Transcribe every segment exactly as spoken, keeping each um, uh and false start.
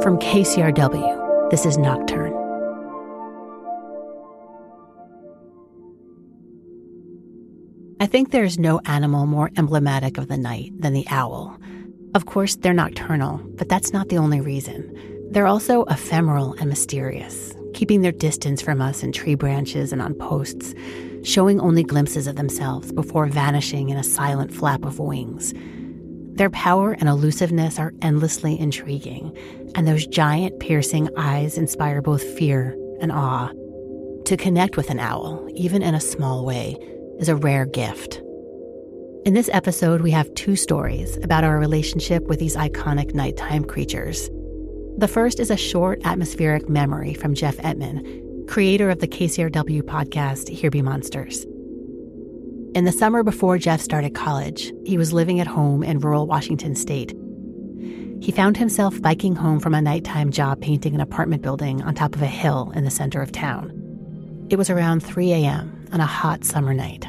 From K C R W, this is Nocturne. I think there's no animal more emblematic of the night than the owl. Of course, they're nocturnal, but that's not the only reason. They're also ephemeral and mysterious, keeping their distance from us in tree branches and on posts, showing only glimpses of themselves before vanishing in a silent flap of wings. Their power and elusiveness are endlessly intriguing, and those giant, piercing eyes inspire both fear and awe. To connect with an owl, even in a small way, is a rare gift. In this episode, we have two stories about our relationship with these iconic nighttime creatures. The first is a short atmospheric memory from Jeff Etman, creator of the K C R W podcast, Here Be Monsters. In the summer before Jeff started college, he was living at home in rural Washington state. He found himself biking home from a nighttime job painting an apartment building on top of a hill in the center of town. It was around three a.m. on a hot summer night.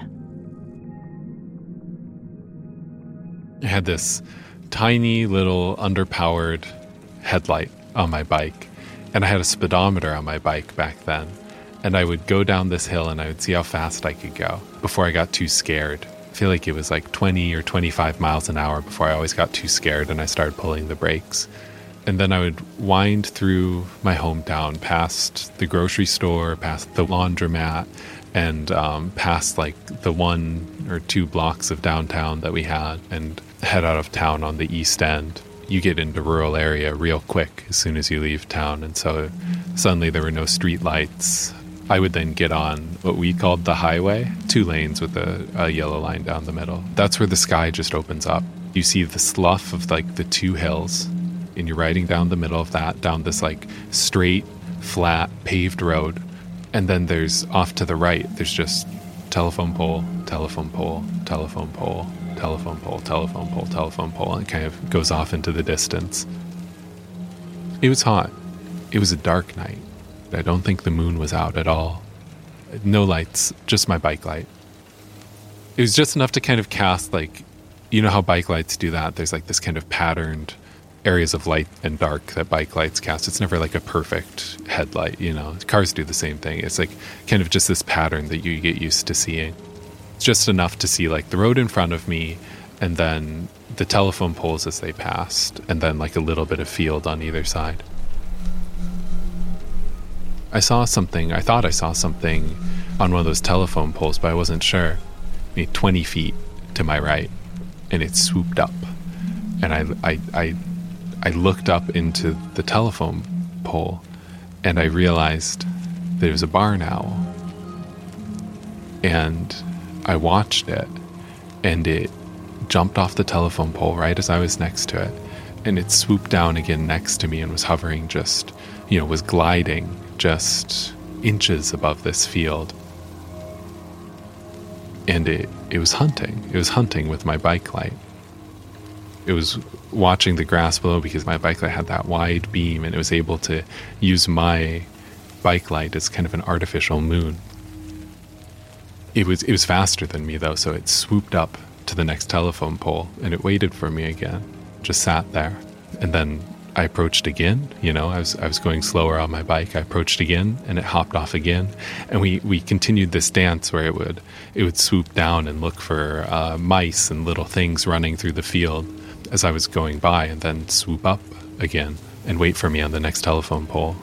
I had this tiny little underpowered headlight on my bike, and I had a speedometer on my bike back then. And I would go down this hill and I would see how fast I could go before I got too scared. I feel like it was like twenty or twenty-five miles an hour before I always got too scared and I started pulling the brakes. And then I would wind through my hometown, past the grocery store, past the laundromat, and um, past like the one or two blocks of downtown that we had, and head out of town on the east end. You get into rural area real quick as soon as you leave town, and so suddenly there were no street lights. I would then get on what we called the highway, two lanes with a, a yellow line down the middle. That's where the sky just opens up. You see the slough of like the two hills, and you're riding down the middle of that, down this like straight, flat, paved road. And then there's off to the right, there's just telephone pole, telephone pole, telephone pole, telephone pole, telephone pole, telephone pole, and it kind of goes off into the distance. It was hot. It was a dark night. I don't think the moon was out at all. No lights, just my bike light. It was just enough to kind of cast, like, you know how bike lights do that? There's like this kind of patterned areas of light and dark that bike lights cast. It's never like a perfect headlight, you know. Cars do the same thing. It's like kind of just this pattern that you get used to seeing. It's just enough to see like the road in front of me, and then the telephone poles as they passed, and then like a little bit of field on either side. I saw something, I thought I saw something on one of those telephone poles, but I wasn't sure. Maybe twenty feet to my right, and it swooped up. And I, I, I, I looked up into the telephone pole, and I realized that it was a barn owl. And I watched it, and it jumped off the telephone pole right as I was next to it, and it swooped down again next to me and was hovering just, you know, was gliding just inches above this field. And it, it was hunting. It was hunting with my bike light. It was watching the grass below because my bike light had that wide beam, and it was able to use my bike light as kind of an artificial moon. It was it was faster than me though, so it swooped up to the next telephone pole, and it waited for me again, just sat there. And then I approached again, you know, I was I was going slower on my bike. I approached again, and it hopped off again. And we, we continued this dance where it would it would swoop down and look for uh, mice and little things running through the field as I was going by, and then swoop up again and wait for me on the next telephone pole.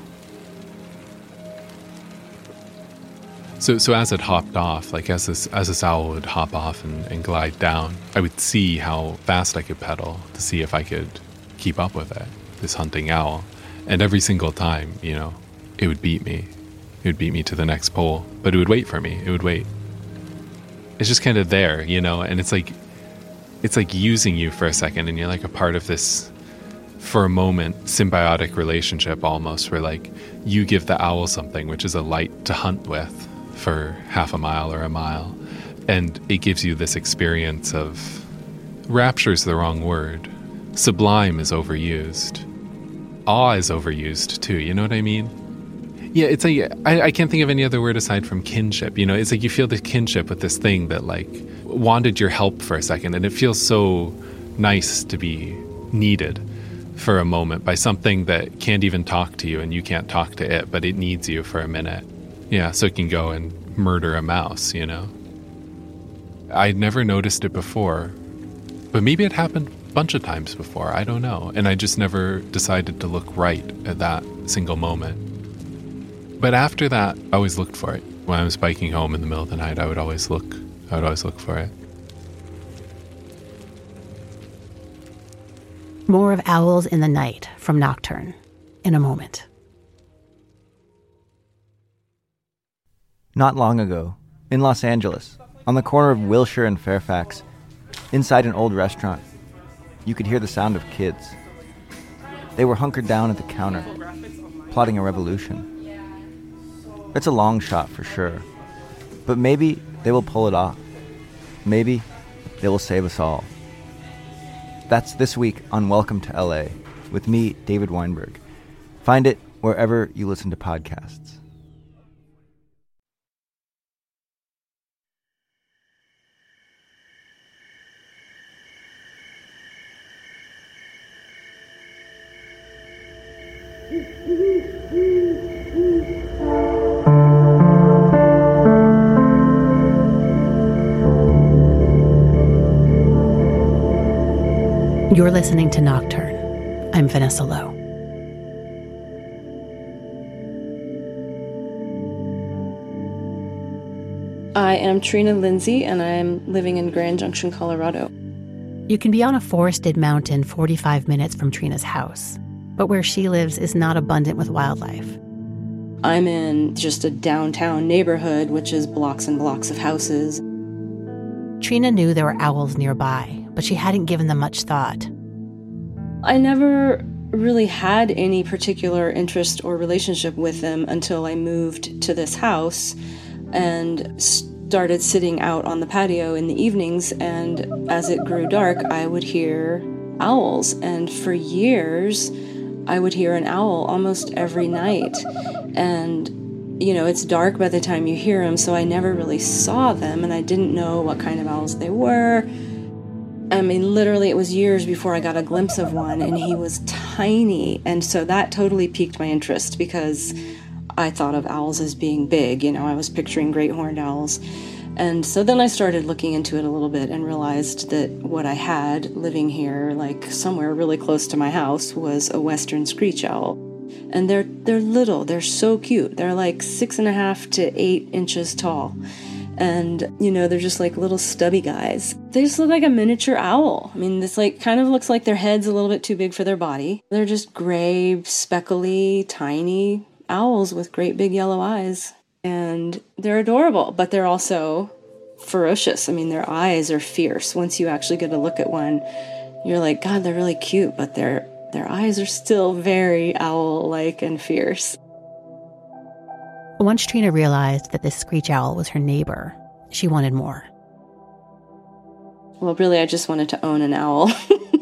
So so as it hopped off, like as this as this owl would hop off and, and glide down, I would see how fast I could pedal to see if I could keep up with it, this hunting owl. And every single time, you know, it would beat me. It would beat me to the next pole, but it would wait for me. It would wait. It's just kind of there, you know, and it's like it's like using you for a second, and you're like a part of this, for a moment, symbiotic relationship almost, where like you give the owl something, which is a light to hunt with for half a mile or a mile, and it gives you this experience of, rapture is the wrong word, sublime is overused, awe is overused too, you know what I mean? Yeah, it's like, I, I can't think of any other word aside from kinship, you know, it's like you feel the kinship with this thing that like wanted your help for a second, and it feels so nice to be needed for a moment by something that can't even talk to you and you can't talk to it, but it needs you for a minute. Yeah, so it can go and murder a mouse, you know? I'd never noticed it before, but maybe it happened a bunch of times before. I don't know. And I just never decided to look right at that single moment. But after that, I always looked for it. When I was biking home in the middle of the night, I would always look, I would always look for it. More of Owls in the Night from Nocturne in a moment. Not long ago, in Los Angeles, on the corner of Wilshire and Fairfax, inside an old restaurant, you could hear the sound of kids. They were hunkered down at the counter, plotting a revolution. It's a long shot for sure, but maybe they will pull it off. Maybe they will save us all. That's this week on Welcome to L A with me, David Weinberg. Find it wherever you listen to podcasts. You're listening to Nocturne. I'm Vanessa Lowe. I am Trina Lindsay, and I'm living in Grand Junction, Colorado. You can be on a forested mountain forty-five minutes from Trina's house, but where she lives is not abundant with wildlife. I'm in just a downtown neighborhood, which is blocks and blocks of houses. Trina knew there were owls nearby, but she hadn't given them much thought. I never really had any particular interest or relationship with them until I moved to this house and started sitting out on the patio in the evenings, and as it grew dark, I would hear owls, and for years, I would hear an owl almost every night, and you know, it's dark by the time you hear them, so I never really saw them, and I didn't know what kind of owls they were. I mean, literally, it was years before I got a glimpse of one, and he was tiny, and so that totally piqued my interest because I thought of owls as being big. You know, I was picturing great horned owls. And so then I started looking into it a little bit and realized that what I had living here, like somewhere really close to my house, was a western screech owl. And they're they're little, they're so cute. They're like six and a half to eight inches tall. And, you know, they're just like little stubby guys. They just look like a miniature owl. I mean, this like kind of looks like their head's a little bit too big for their body. They're just gray, speckly, tiny owls with great big yellow eyes. And they're adorable, but they're also ferocious. I mean, their eyes are fierce. Once you actually get a look at one, you're like, God, they're really cute, but their their eyes are still very owl-like and fierce. Once Trina realized that this screech owl was her neighbor, she wanted more. Well, really, I just wanted to own an owl.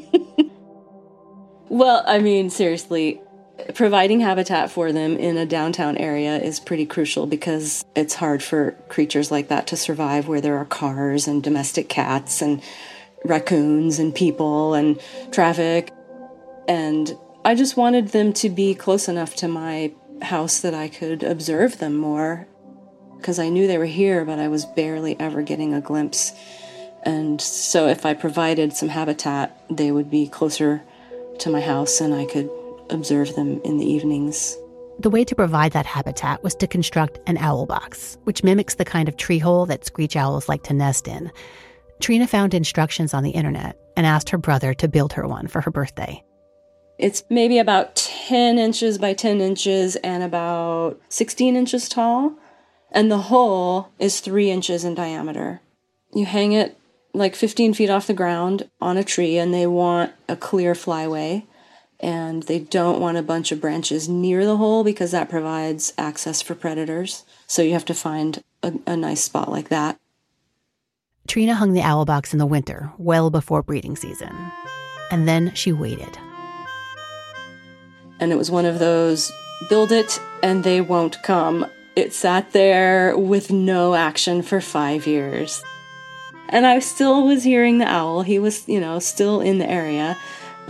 Well, I mean, seriously, providing habitat for them in a downtown area is pretty crucial because it's hard for creatures like that to survive where there are cars and domestic cats and raccoons and people and traffic. And I just wanted them to be close enough to my house that I could observe them more because I knew they were here, but I was barely ever getting a glimpse. And so if I provided some habitat, they would be closer to my house and I could observe them in the evenings. The way to provide that habitat was to construct an owl box, which mimics the kind of tree hole that screech owls like to nest in. Trina found instructions on the internet and asked her brother to build her one for her birthday. It's maybe about ten inches by ten inches and about sixteen inches tall. And the hole is three inches in diameter. You hang it like fifteen feet off the ground on a tree, and they want a clear flyway. And they don't want a bunch of branches near the hole because that provides access for predators. So you have to find a, a nice spot like that. Trina hung the owl box in the winter, well before breeding season. And then she waited. And it was one of those, build it and they won't come. It sat there with no action for five years. And I still was hearing the owl. He was, you know, still in the area. But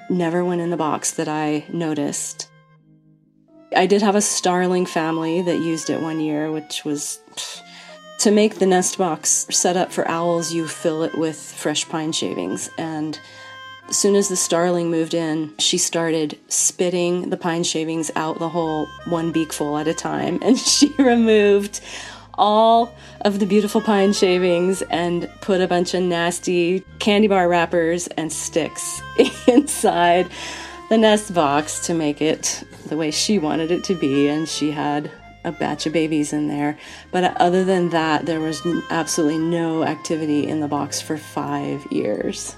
never went in the box that I noticed. I did have a starling family that used it one year, which was... To make the nest box set up for owls, you fill it with fresh pine shavings. And as soon as the starling moved in, she started spitting the pine shavings out the hole, one beakful at a time. And she removed all of the beautiful pine shavings and put a bunch of nasty candy bar wrappers and sticks inside the nest box to make it the way she wanted it to be. And she had a batch of babies in there. But other than that, there was absolutely no activity in the box for five years.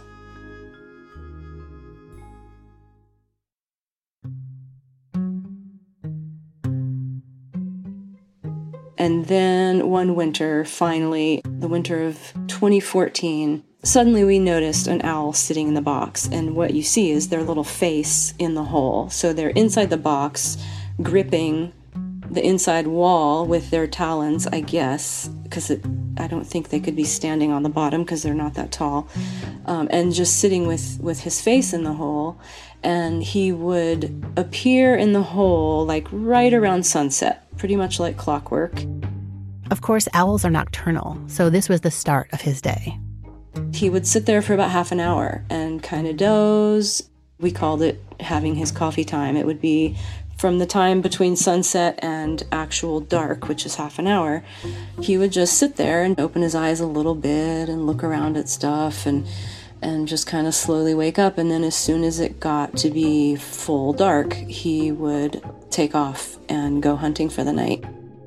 And then one winter, finally, the winter of twenty fourteen, suddenly we noticed an owl sitting in the box. And what you see is their little face in the hole. So they're inside the box, gripping the inside wall with their talons, I guess, because I don't think they could be standing on the bottom because they're not that tall, um, and just sitting with, with his face in the hole. And he would appear in the hole like right around sunset, pretty much like clockwork. Of course, owls are nocturnal, so this was the start of his day. He would sit there for about half an hour and kind of doze. We called it having his coffee time. It would be from the time between sunset and actual dark, which is half an hour. He would just sit there and open his eyes a little bit and look around at stuff and and just kind of slowly wake up. And then as soon as it got to be full dark, he would take off and go hunting for the night.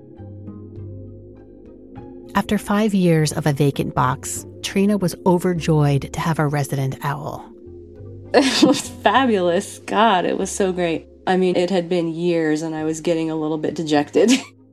After five years of a vacant box, Trina was overjoyed to have a resident owl. It was fabulous. God, it was so great. I mean, it had been years and I was getting a little bit dejected.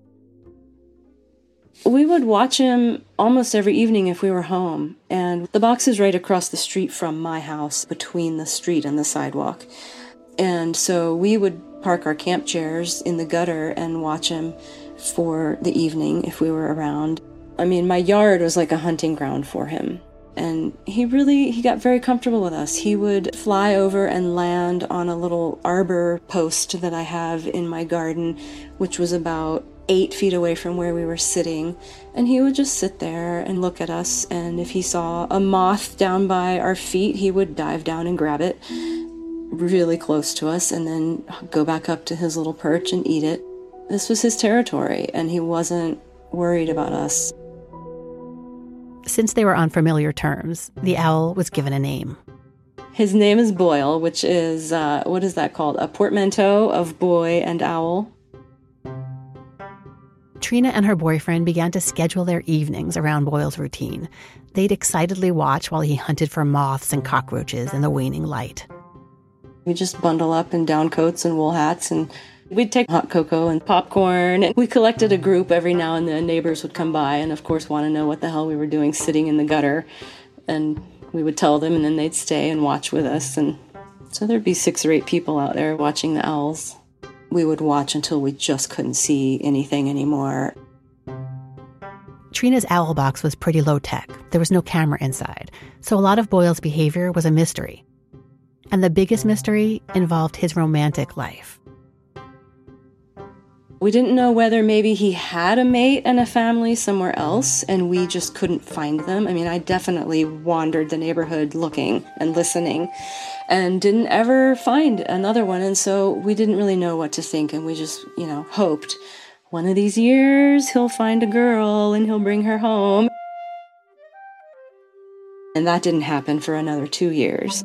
We would watch him almost every evening if we were home. And the box is right across the street from my house, between the street and the sidewalk. And so we would park our camp chairs in the gutter and watch him for the evening if we were around. I mean, my yard was like a hunting ground for him. And he really, he got very comfortable with us. He would fly over and land on a little arbor post that I have in my garden, which was about eight feet away from where we were sitting. And he would just sit there and look at us. And if he saw a moth down by our feet, he would dive down and grab it really close to us and then go back up to his little perch and eat it. This was his territory, and he wasn't worried about us. Since they were on familiar terms, the owl was given a name. His name is Boyle, which is, uh, what is that called? A portmanteau of boy and owl. Trina and her boyfriend began to schedule their evenings around Boyle's routine. They'd excitedly watch while he hunted for moths and cockroaches in the waning light. We'd just bundle up in down coats and wool hats, and we'd take hot cocoa and popcorn. And we collected a group every now and then. Neighbors would come by and, of course, want to know what the hell we were doing sitting in the gutter. And we would tell them, and then they'd stay and watch with us. And so there'd be six or eight people out there watching the owls. We would watch until we just couldn't see anything anymore. Trina's owl box was pretty low-tech. There was no camera inside. So a lot of Boyle's behavior was a mystery. And the biggest mystery involved his romantic life. We didn't know whether maybe he had a mate and a family somewhere else, and we just couldn't find them. I mean, I definitely wandered the neighborhood looking and listening and didn't ever find another one. And so we didn't really know what to think, and we just, you know, hoped one of these years he'll find a girl and he'll bring her home. And that didn't happen for another two years.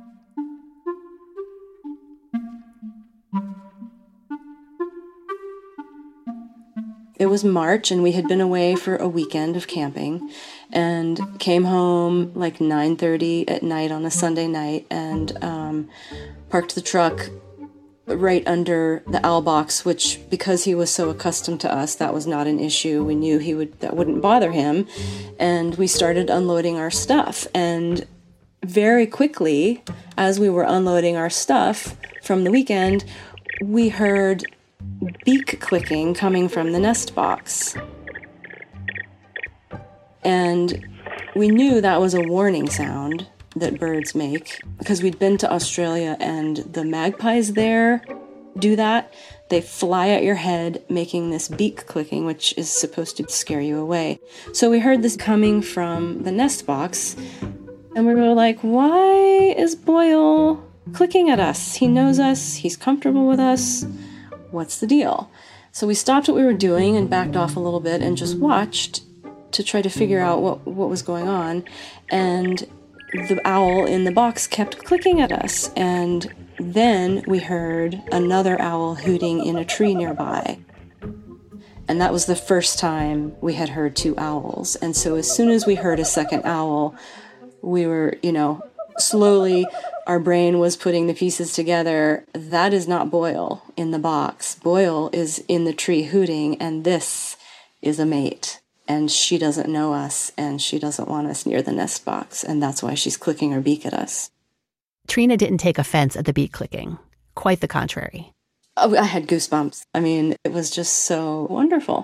It was March, and we had been away for a weekend of camping and came home like nine thirty at night on a Sunday night and um, parked the truck right under the owl box, which, because he was so accustomed to us, that was not an issue. We knew he would that wouldn't bother him. And we started unloading our stuff. And very quickly, as we were unloading our stuff from the weekend, we heard beak clicking coming from the nest box. And we knew that was a warning sound that birds make, because we'd been to Australia and the magpies there do that. They fly at your head, making this beak clicking, which is supposed to scare you away. So we heard this coming from the nest box, and we were like, why is Boyle clicking at us? He knows us, he's comfortable with us. What's the deal? So we stopped what we were doing and backed off a little bit and just watched to try to figure out what, what was going on. And the owl in the box kept clicking at us. And then we heard another owl hooting in a tree nearby. And that was the first time we had heard two owls. And so as soon as we heard a second owl, we were, you know, slowly, our brain was putting the pieces together. That is not Boyle in the box. Boyle is in the tree hooting, and this is a mate. And she doesn't know us, and she doesn't want us near the nest box, and that's why she's clicking her beak at us. Trina didn't take offense at the beak clicking. Quite the contrary. Oh, I had goosebumps. I mean, it was just so wonderful.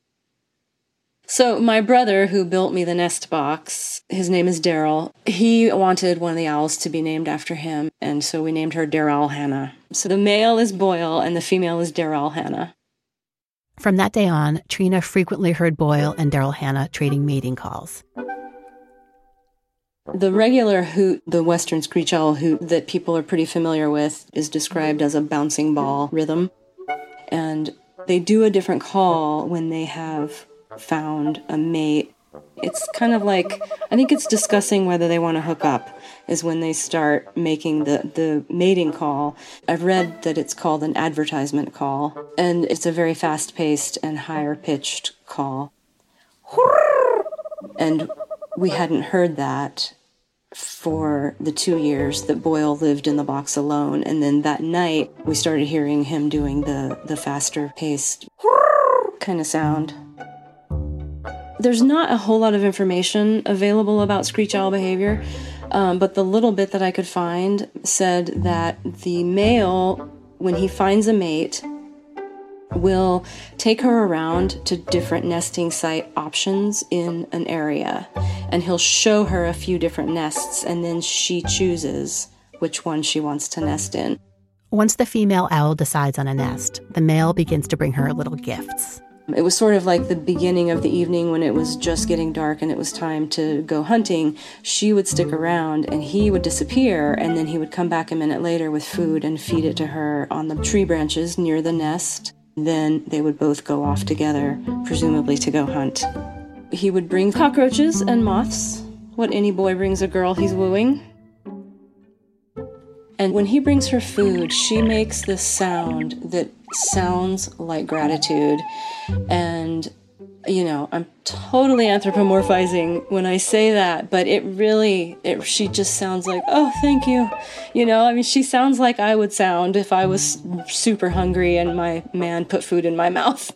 So my brother, who built me the nest box, his name is Daryl. He wanted one of the owls to be named after him, and so we named her Daryl Hannah. So the male is Boyle, and the female is Daryl Hannah. From that day on, Trina frequently heard Boyle and Daryl Hannah trading mating calls. The regular hoot, the western screech owl hoot that people are pretty familiar with, is described as a bouncing ball rhythm. And they do a different call when they have found a mate. It's kind of like, I think it's discussing whether they want to hook up, is when they start making the, the mating call. I've read that it's called an advertisement call, and it's a very fast-paced and higher-pitched call. And we hadn't heard that for the two years that Boyle lived in the box alone. And then that night, we started hearing him doing the, the faster-paced kind of sound. There's not a whole lot of information available about screech owl behavior, um, but the little bit that I could find said that the male, when he finds a mate, will take her around to different nesting site options in an area, and he'll show her a few different nests, and then she chooses which one she wants to nest in. Once the female owl decides on a nest, the male begins to bring her little gifts. It was sort of like the beginning of the evening when it was just getting dark and it was time to go hunting. She would stick around and he would disappear, and then he would come back a minute later with food and feed it to her on the tree branches near the nest. Then they would both go off together, presumably to go hunt. He would bring cockroaches and moths, what any boy brings a girl he's wooing. And when he brings her food, she makes this sound that sounds like gratitude. And, you know, I'm totally anthropomorphizing when I say that, but it really, it, she just sounds like, oh, thank you. You know, I mean, she sounds like I would sound if I was super hungry and my man put food in my mouth.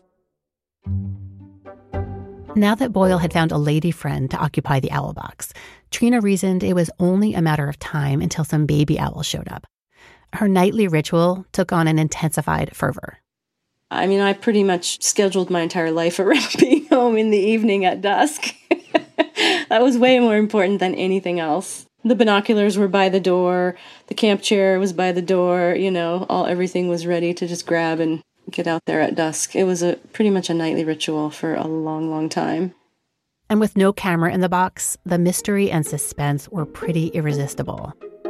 Now that Boyle had found a lady friend to occupy the owl box, Trina reasoned it was only a matter of time until some baby owls showed up. Her nightly ritual took on an intensified fervor. I mean, I pretty much scheduled my entire life around being home in the evening at dusk. That was way more important than anything else. The binoculars were by the door, the camp chair was by the door, you know, all everything was ready to just grab and get out there at dusk. It was a pretty much a nightly ritual for a long, long time. And with no camera in the box, the mystery and suspense were pretty irresistible.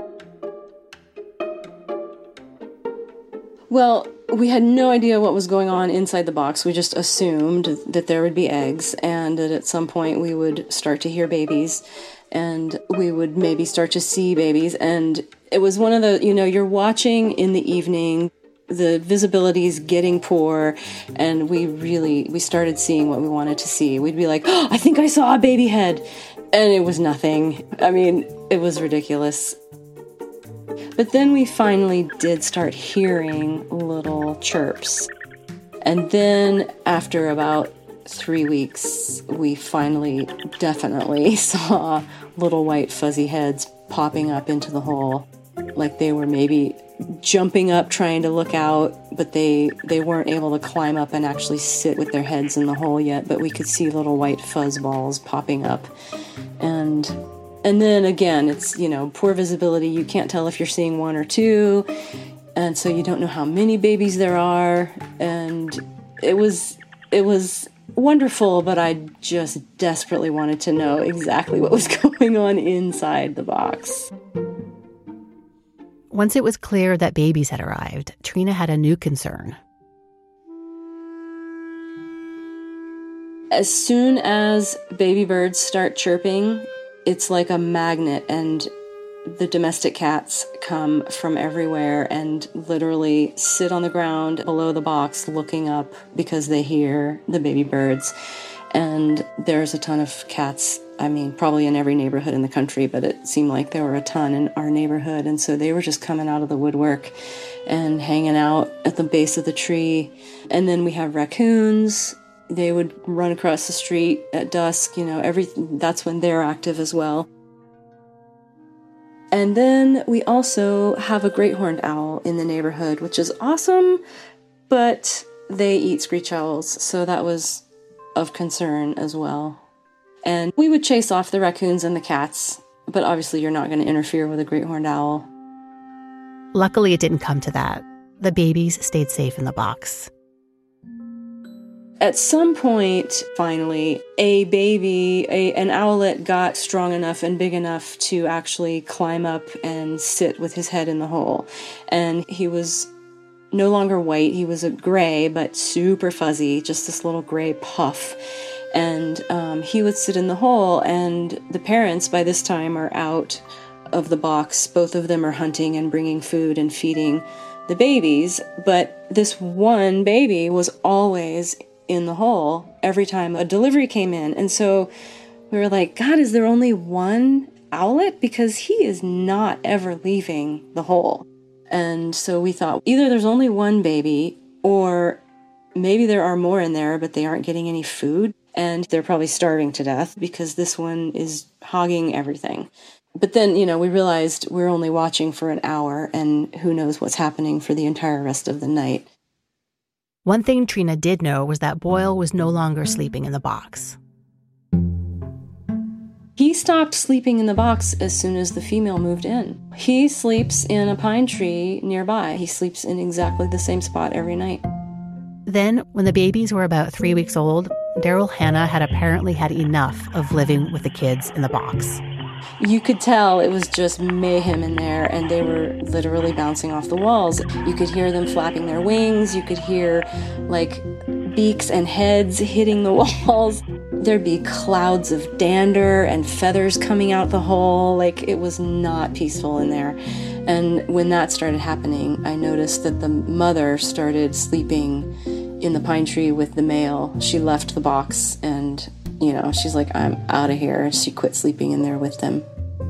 Well, we had no idea what was going on inside the box. We just assumed that there would be eggs and that at some point we would start to hear babies and we would maybe start to see babies. And it was one of the, you know, you're watching in the evening, the visibility is getting poor, and we really, we started seeing what we wanted to see. We'd be like, oh, I think I saw a baby head. And it was nothing. I mean, it was ridiculous. But then we finally did start hearing little chirps. And then after about three weeks, we finally definitely saw little white fuzzy heads popping up into the hole. Like they were maybe jumping up trying to look out, but they, they weren't able to climb up and actually sit with their heads in the hole yet. But we could see little white fuzz balls popping up. And And then again, it's, you know, poor visibility. You can't tell if you're seeing one or two. And so you don't know how many babies there are. And it was, it was wonderful, but I just desperately wanted to know exactly what was going on inside the box. Once it was clear that babies had arrived, Trina had a new concern. As soon as baby birds start chirping, it's like a magnet, and the domestic cats come from everywhere and literally sit on the ground below the box looking up because they hear the baby birds. And there's a ton of cats, I mean, probably in every neighborhood in the country, but it seemed like there were a ton in our neighborhood. And so they were just coming out of the woodwork and hanging out at the base of the tree. And then we have raccoons. They would run across the street at dusk, you know, every, that's when they're active as well. And then we also have a great horned owl in the neighborhood, which is awesome, but they eat screech owls, so that was of concern as well. And we would chase off the raccoons and the cats, but obviously you're not going to interfere with a great horned owl. Luckily, it didn't come to that. The babies stayed safe in the box. At some point, finally, a baby, a, an owlet got strong enough and big enough to actually climb up and sit with his head in the hole. And he was no longer white. He was a gray, but super fuzzy, just this little gray puff. And um, he would sit in the hole, and the parents by this time are out of the box. Both of them are hunting and bringing food and feeding the babies. But this one baby was always in the hole every time a delivery came in. And so we were like, God, is there only one owlet? Because he is not ever leaving the hole. And so we thought either there's only one baby, or maybe there are more in there, but they aren't getting any food. And they're probably starving to death because this one is hogging everything. But then, you know, we realized we're only watching for an hour, and who knows what's happening for the entire rest of the night. One thing Trina did know was that Boyle was no longer sleeping in the box. He stopped sleeping in the box as soon as the female moved in. He sleeps in a pine tree nearby. He sleeps in exactly the same spot every night. Then, when the babies were about three weeks old, Daryl Hannah had apparently had enough of living with the kids in the box. You could tell it was just mayhem in there, and they were literally bouncing off the walls. You could hear them flapping their wings. You could hear, like, beaks and heads hitting the walls. There'd be clouds of dander and feathers coming out the hole. Like, it was not peaceful in there. And when that started happening, I noticed that the mother started sleeping in the pine tree with the male. She left the box and, you know, she's like, I'm out of here. She quit sleeping in there with them.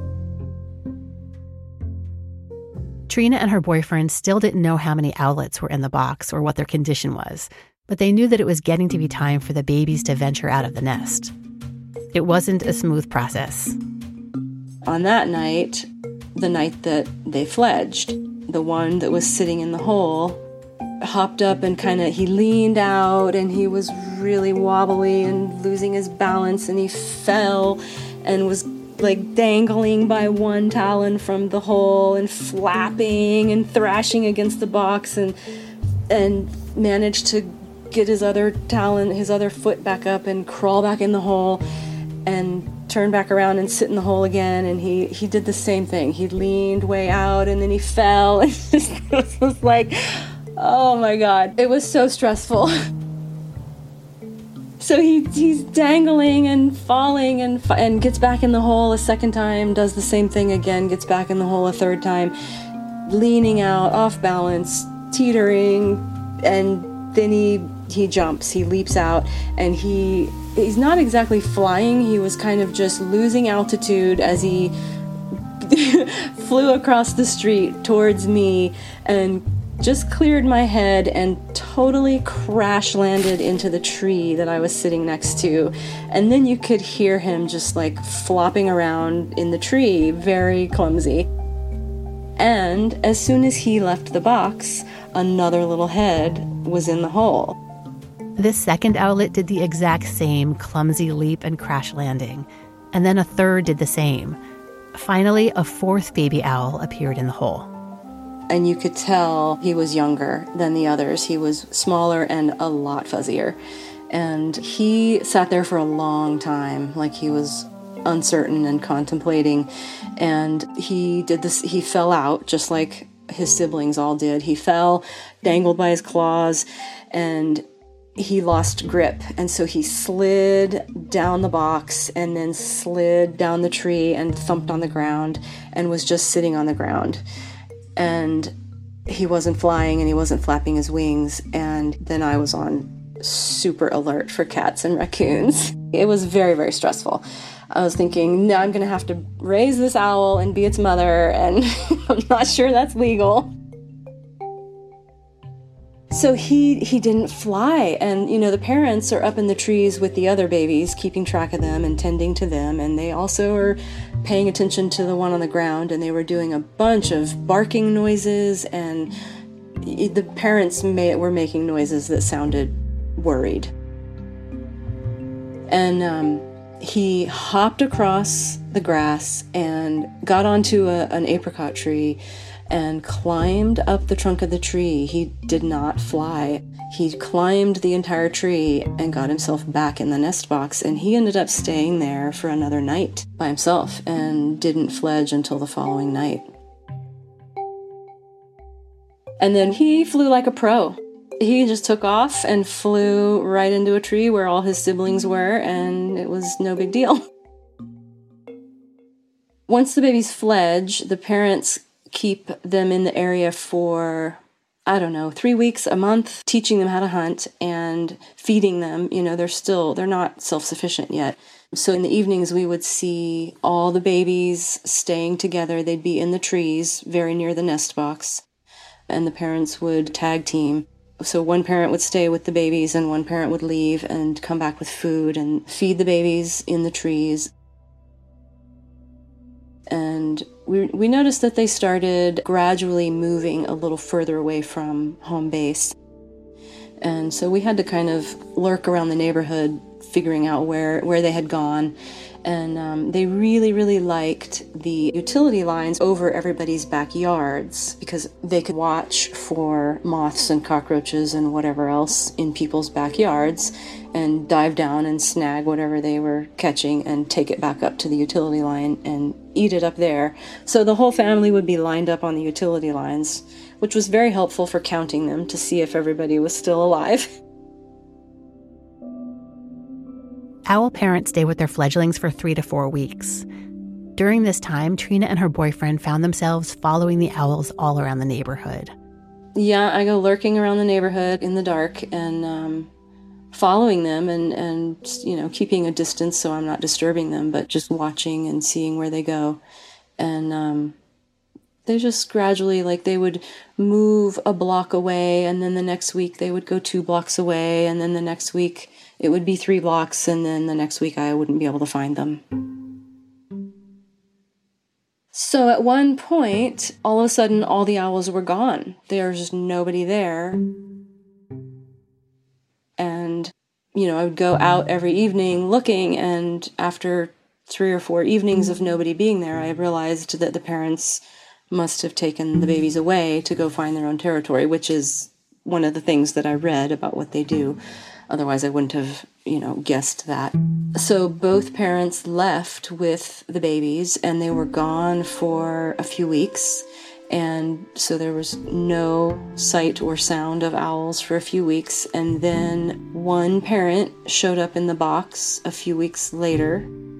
Trina and her boyfriend still didn't know how many owlets were in the box or what their condition was, but they knew that it was getting to be time for the babies to venture out of the nest. It wasn't a smooth process. On that night, the night that they fledged, the one that was sitting in the hole hopped up and kind of, he leaned out and he was really wobbly and losing his balance, and he fell and was like dangling by one talon from the hole and flapping and thrashing against the box, and and managed to get his other talon, his other foot back up and crawl back in the hole and turn back around and sit in the hole again. And he, he did the same thing. He leaned way out and then he fell. And it was like, oh my God, it was so stressful. So he he's dangling and falling and and gets back in the hole a second time, does the same thing again, gets back in the hole a third time, leaning out, off balance, teetering, and then he he jumps, he leaps out, and he he's not exactly flying, he was kind of just losing altitude as he flew across the street towards me and just cleared my head and totally crash landed into the tree that I was sitting next to. And then you could hear him just like flopping around in the tree, very clumsy. And as soon as he left the box, another little head was in the hole. This second owlet did the exact same clumsy leap and crash landing. And then a third did the same. Finally, a fourth baby owl appeared in the hole. And you could tell he was younger than the others. He was smaller and a lot fuzzier. And he sat there for a long time, like he was uncertain and contemplating. And he did this, he fell out just like his siblings all did. He fell, dangled by his claws, and he lost grip. And so he slid down the box and then slid down the tree and thumped on the ground and was just sitting on the ground. And he wasn't flying and he wasn't flapping his wings. And then I was on super alert for cats and raccoons. It was very, very stressful. I was thinking, no, I'm going to have to raise this owl and be its mother, and I'm not sure that's legal. So he he didn't fly, and you know the parents are up in the trees with the other babies, keeping track of them and tending to them, and they also are paying attention to the one on the ground, and they were doing a bunch of barking noises, and the parents may, were making noises that sounded worried. And um, he hopped across the grass and got onto a, an apricot tree and climbed up the trunk of the tree. He did not fly. He climbed the entire tree and got himself back in the nest box, and he ended up staying there for another night by himself and didn't fledge until the following night. And then he flew like a pro. He just took off and flew right into a tree where all his siblings were, and it was no big deal. Once the babies fledge, the parents keep them in the area for, I don't know, three weeks, a month, teaching them how to hunt and feeding them. You know, they're still, they're not self-sufficient yet. So in the evenings, we would see all the babies staying together. They'd be in the trees very near the nest box, and the parents would tag team. So one parent would stay with the babies and one parent would leave and come back with food and feed the babies in the trees. And we we noticed that they started gradually moving a little further away from home base. And so we had to kind of lurk around the neighborhood figuring out where, where they had gone. And um, they really, really liked the utility lines over everybody's backyards because they could watch for moths and cockroaches and whatever else in people's backyards and dive down and snag whatever they were catching and take it back up to the utility line and eat it up there. So the whole family would be lined up on the utility lines, which was very helpful for counting them to see if everybody was still alive. Owl parents stay with their fledglings for three to four weeks. During this time, Trina and her boyfriend found themselves following the owls all around the neighborhood. Yeah, I go lurking around the neighborhood in the dark and um, following them and, and, you know, keeping a distance so I'm not disturbing them, but just watching and seeing where they go. And um, they just gradually, like, they would move a block away, and then the next week they would go two blocks away, and then the next week it would be three blocks, and then the next week I wouldn't be able to find them. So at one point, all of a sudden, all the owls were gone. There was just nobody there. And, you know, I would go out every evening looking, and after three or four evenings of nobody being there, I realized that the parents must have taken the babies away to go find their own territory, which is one of the things that I read about what they do. Otherwise, I wouldn't have, you know, guessed that. So both parents left with the babies, and they were gone for a few weeks. And so there was no sight or sound of owls for a few weeks. And then one parent showed up in the box a few weeks later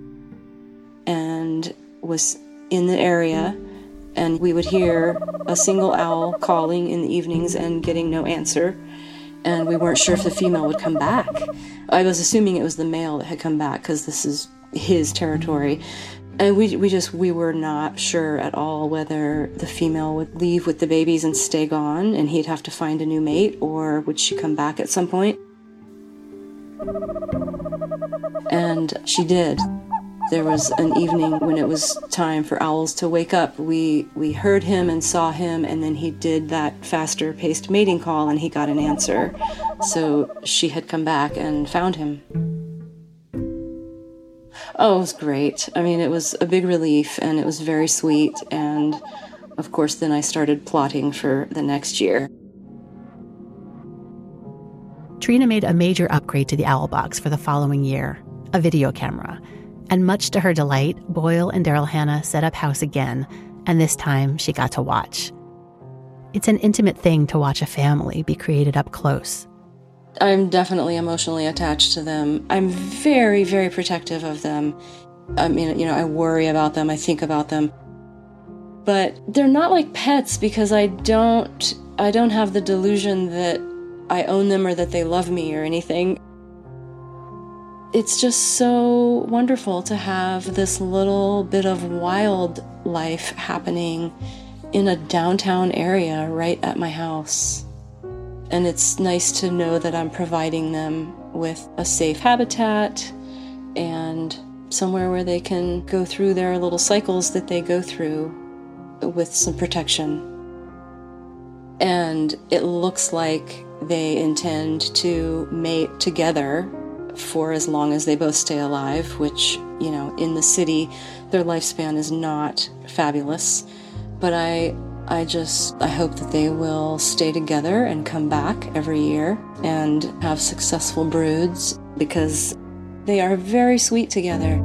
and was in the area. And we would hear a single owl calling in the evenings and getting no answer. And we weren't sure if the female would come back. I was assuming it was the male that had come back because this is his territory. And we we just, we were not sure at all whether the female would leave with the babies and stay gone and he'd have to find a new mate, or would she come back at some point? And she did. There was an evening when it was time for owls to wake up. We we heard him and saw him, and then he did that faster-paced mating call, and he got an answer. So she had come back and found him. Oh, it was great. I mean, it was a big relief, and it was very sweet. And, of course, then I started plotting for the next year. Trina made a major upgrade to the Owlbox for the following year, a video camera. And much to her delight, Boyle and Daryl Hannah set up house again, and this time she got to watch. It's an intimate thing to watch a family be created up close. I'm definitely emotionally attached to them. I'm very, very protective of them. I mean, you know, I worry about them, I think about them. But they're not like pets because I don't, I don't have the delusion that I own them or that they love me or anything. It's just so wonderful to have this little bit of wildlife happening in a downtown area right at my house. And it's nice to know that I'm providing them with a safe habitat and somewhere where they can go through their little cycles that they go through with some protection. And it looks like they intend to mate together for as long as they both stay alive, which, you know, in the city, their lifespan is not fabulous. But I I just, I hope that they will stay together and come back every year and have successful broods because they are very sweet together.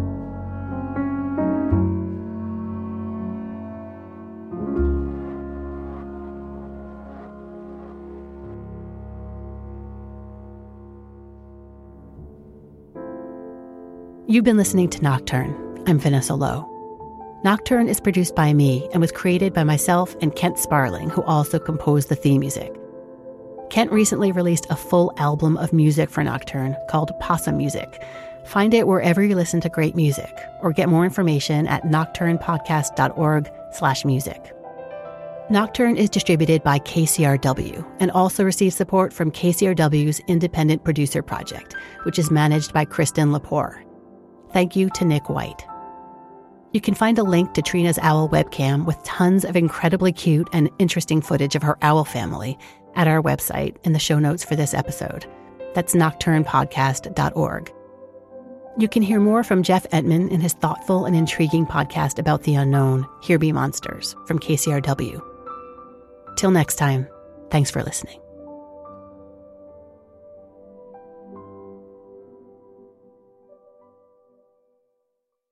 You've been listening to Nocturne. I'm Vanessa Lowe. Nocturne is produced by me and was created by myself and Kent Sparling, who also composed the theme music. Kent recently released a full album of music for Nocturne called Possum Music. Find it wherever you listen to great music, or get more information at nocturnepodcast.org slash music. Nocturne is distributed by K C R W and also receives support from K C R W's Independent Producer Project, which is managed by Kristen Lepore. Thank you to Nick White. You can find a link to Trina's owl webcam with tons of incredibly cute and interesting footage of her owl family at our website in the show notes for this episode. That's nocturnepodcast dot org. You can hear more from Jeff Entman in his thoughtful and intriguing podcast about the unknown, Here Be Monsters, from K C R W. Till next time, thanks for listening.